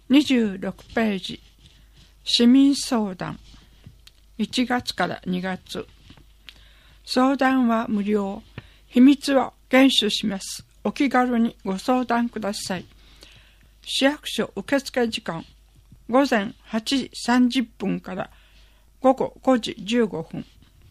26ページ、市民相談。1月から2月。相談は無料。秘密は厳守します。お気軽にご相談ください。市役所受付時間、午前8時30分から午後5時15分。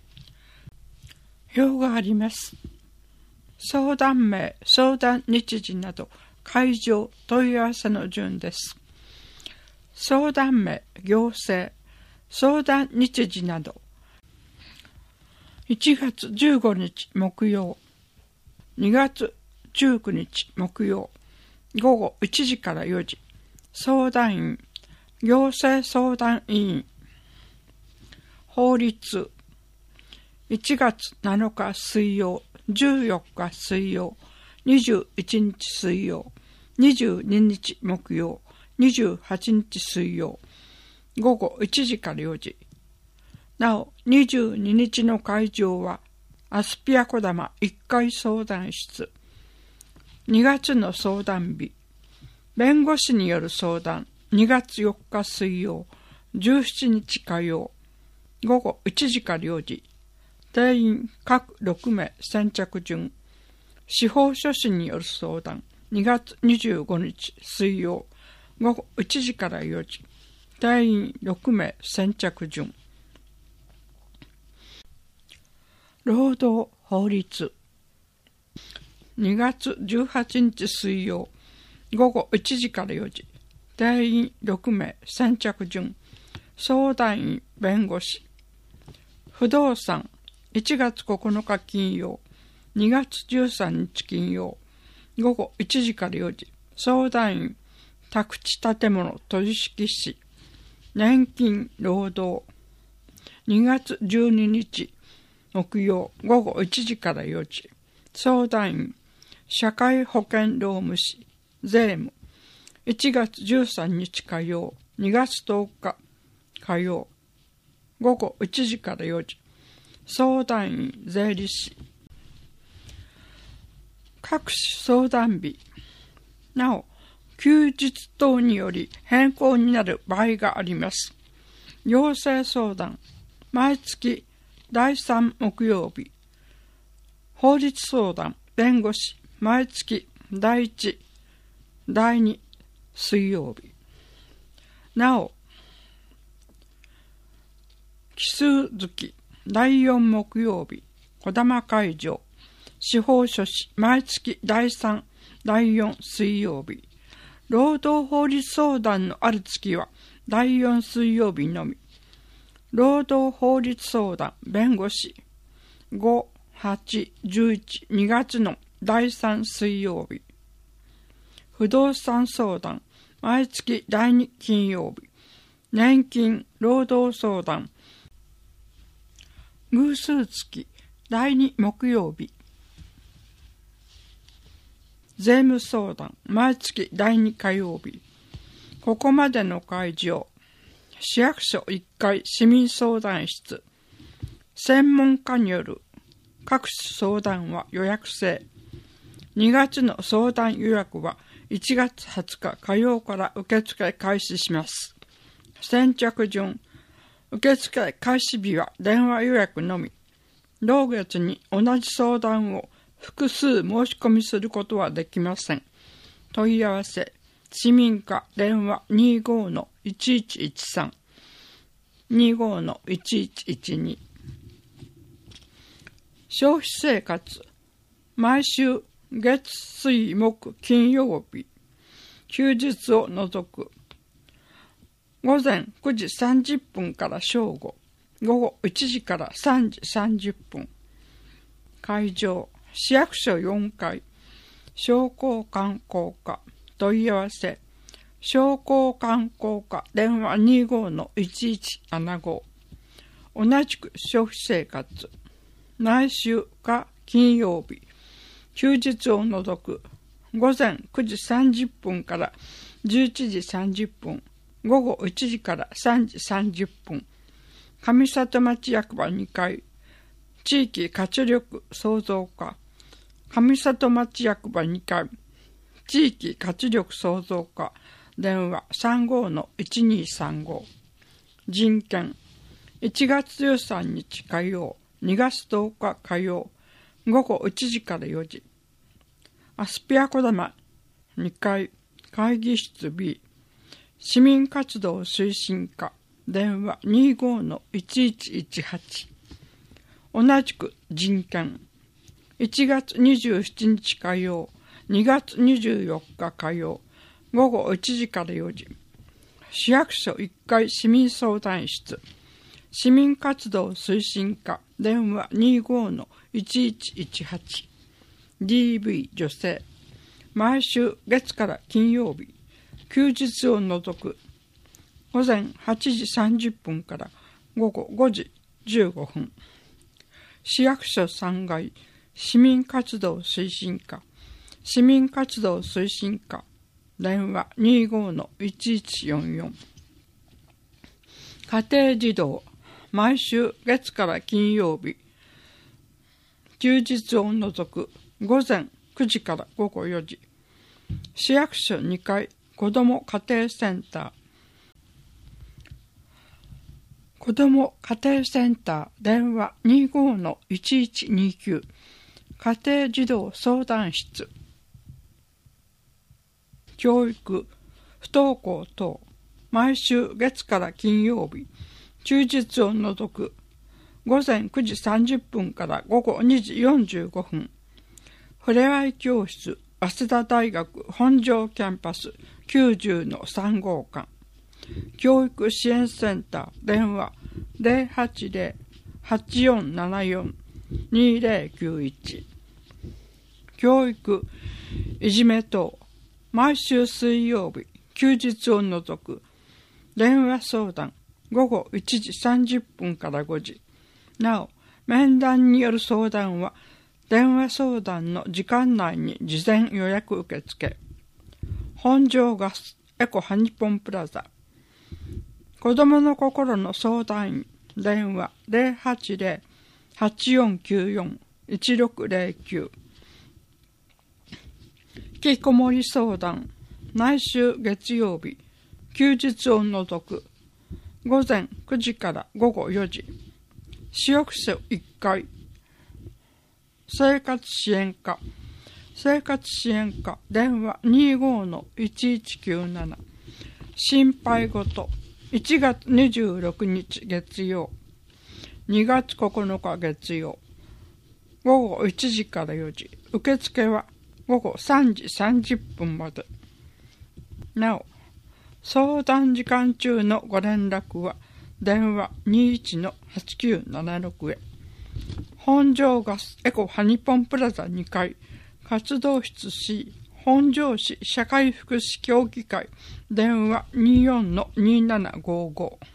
表があります。相談名、相談日時など、会場、問い合わせの順です。相談名、行政、相談日時など、1月15日木曜、2月19日木曜、午後1時から4時、相談員、行政相談委員、法律、1月7日水曜、14日水曜、21日水曜、22日木曜、28日水曜、午後1時から4時。なお、22日の会場は、アスピア小玉1階相談室。2月の相談日。弁護士による相談、2月4日水曜、17日火曜、午後1時から4時。定員各6名先着順。司法書士による相談、2月25日水曜、午後1時から4時。定員6名先着順。労働法律。2月18日水曜、午後1時から4時。定員6名先着順。相談員弁護士。不動産。1月9日金曜、2月13日金曜、午後1時から4時。相談員宅地建物取引士。年金労働。2月12日木曜、午後1時から4時。相談員社会保険労務士。税務。1月13日火曜、2月10日火曜、午後1時から4時。相談員税理士。各種相談日。なお、休日等により変更になる場合があります。行政相談、毎月第3木曜日。法律相談、弁護士、毎月第1、第2水曜日。なお、奇数月、第4木曜日、小玉会場、司法書士、毎月第3、第4水曜日。労働法律相談のある月は第4水曜日のみ。労働法律相談、弁護士、5、8、11、2月の第3水曜日。不動産相談、毎月第2金曜日。年金、労働相談、偶数月、第2木曜日。税務相談、毎月第2火曜日。ここまでの会場、市役所1階市民相談室。専門家による各種相談は予約制。2月の相談予約は1月20日火曜から受付開始します。先着順。受付開始日は電話予約のみ。同月に同じ相談を複数申し込みすることはできません。問い合わせ、市民課電話 25-1113 25-1112。消費生活、毎週月水木金曜日、休日を除く。午前9時30分から正午、午後1時から3時30分。会場、市役所4階、商工観光課、問い合わせ、商工観光課、電話 25-1175。同じく消費生活、毎週か金曜日、休日を除く、午前9時30分から11時30分。午後1時から3時30分。上里町役場2階、地域活力創造課。上里町役場2階、地域活力創造課。 電話 35-1235。人権1月13日火曜、2月10日火曜、午後1時から4時。アスピア小玉2階会議室 B。市民活動推進課電話 25-1118。同じく人権1月27日火曜、2月24日火曜、午後1時から4時。市役所1階市民相談室。市民活動推進課電話 25-1118。DV 女性。毎週月から金曜日、休日を除く午前8時30分から午後5時15分。市役所3階市民活動推進課。市民活動推進課電話 25-1144。家庭児童。毎週月から金曜日、休日を除く午前9時から午後4時。市役所2階子ども家庭センター。子ども家庭センター電話 25-1129。家庭児童相談室。教育、不登校等。毎週月から金曜日、休日を除く午前9時30分から午後2時45分。ふれあい教室、早稲田大学本庄キャンパス 90-3号館。教育支援センター電話 080-8474-2091。教育、いじめ等。毎週水曜日、休日を除く電話相談午後1時30分から5時。なお、面談による相談は、電話相談の時間内に事前予約受付。本庄ガスエコハニポンプラザ。子どもの心の相談員。電話 080-8494-1609。引きこもり相談。毎週月曜日、休日を除く午前9時から午後4時。市役所1階生活支援課。生活支援課電話 25-1197。心配事。1月26日月曜、2月9日月曜、午後1時から4時。受付は午後3時30分まで。なお、相談時間中のご連絡は電話 21-8976 へ。本庄ガスエコハニポンプラザ2階活動室 C。 本庄市社会福祉協議会電話 24-2755。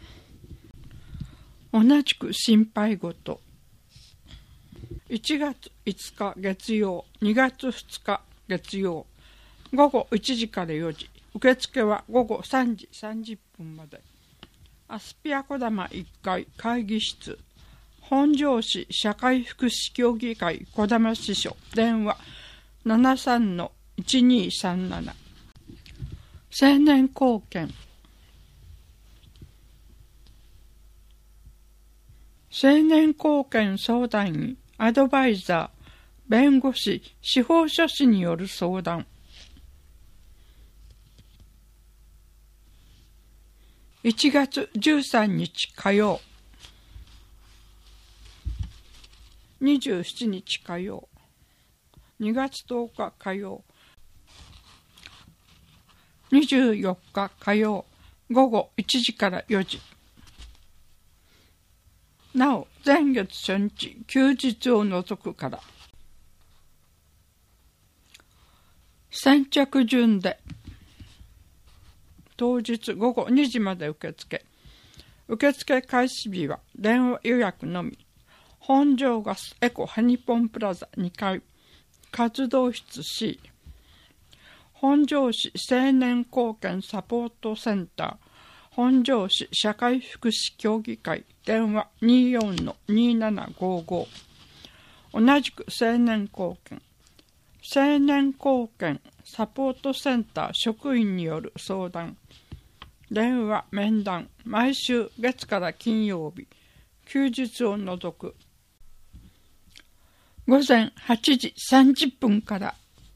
同じく心配事。1月5日月曜、2月2日月曜、午後1時から4時。受付は午後3時30分まで。アスピア小玉1階会議室。本庄市社会福祉協議会小玉支所電話 73-1237。 青年貢献。青年貢献相談員、アドバイザー、弁護士、司法書士による相談。1月13日火曜、27日火曜、2月10日火曜、24日火曜、午後1時から4時。なお、前月初日、休日を除くから。先着順で、当日午後2時まで受付。受付開始日は電話予約のみ。本庄ガスエコハニポンプラザ2階活動室 C。 本庄市青年貢献サポートセンター。本庄市社会福祉協議会電話 24-2755。 同じく青年貢献。 青年貢献サポートセンター職員による相談。電話面談、毎週月から金曜日、休日を除く。午前8時30分から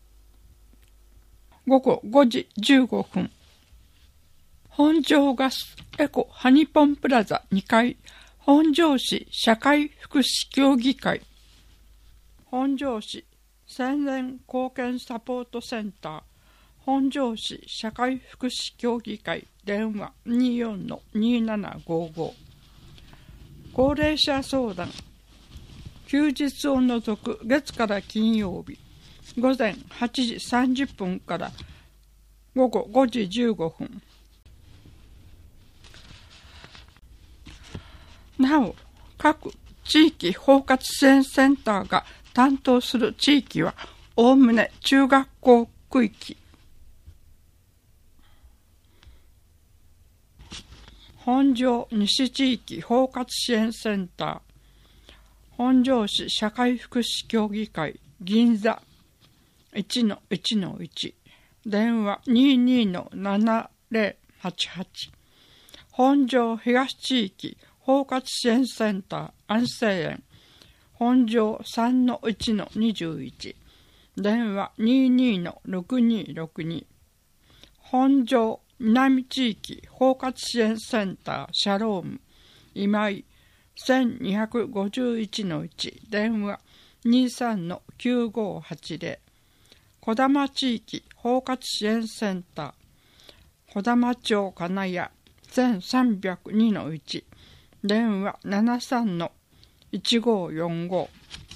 午後5時15分。本庄ガスエコハニポンプラザ2階、本庄市社会福祉協議会。本庄市青年貢献サポートセンター、本庄市社会福祉協議会。電話 24-2755。高齢者相談。休日を除く月から金曜日、午前8時30分から午後5時15分。なお、各地域包括支援センターが担当する地域は、おおむね中学校区域。本庄西地域包括支援センター、本庄市社会福祉協議会銀座 1-1-1、電話 22-7088。本庄東地域包括支援センター安政園、本庄 3-1-21、電話 22-6262。本庄南地域包括支援センターシャローム今井 1251-1、電話 23-9580。児玉地域包括支援センター児玉町金谷 1302-1、電話 73-1545。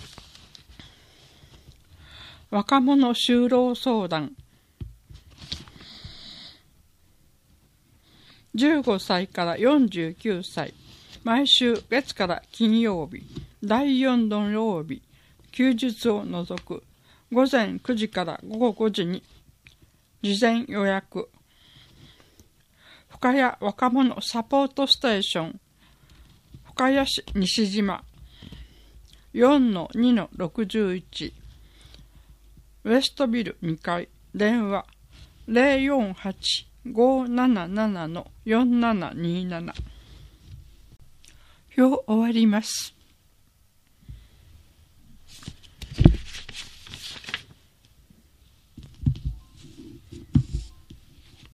若者就労相談。15歳から49歳、毎週月から金曜日、第4土曜日、休日を除く、午前9時から午後5時に、事前予約。深谷若者サポートステーション、深谷市西島、4-2-61、ウエストビル2階、電話 048-577-4727。表終わります。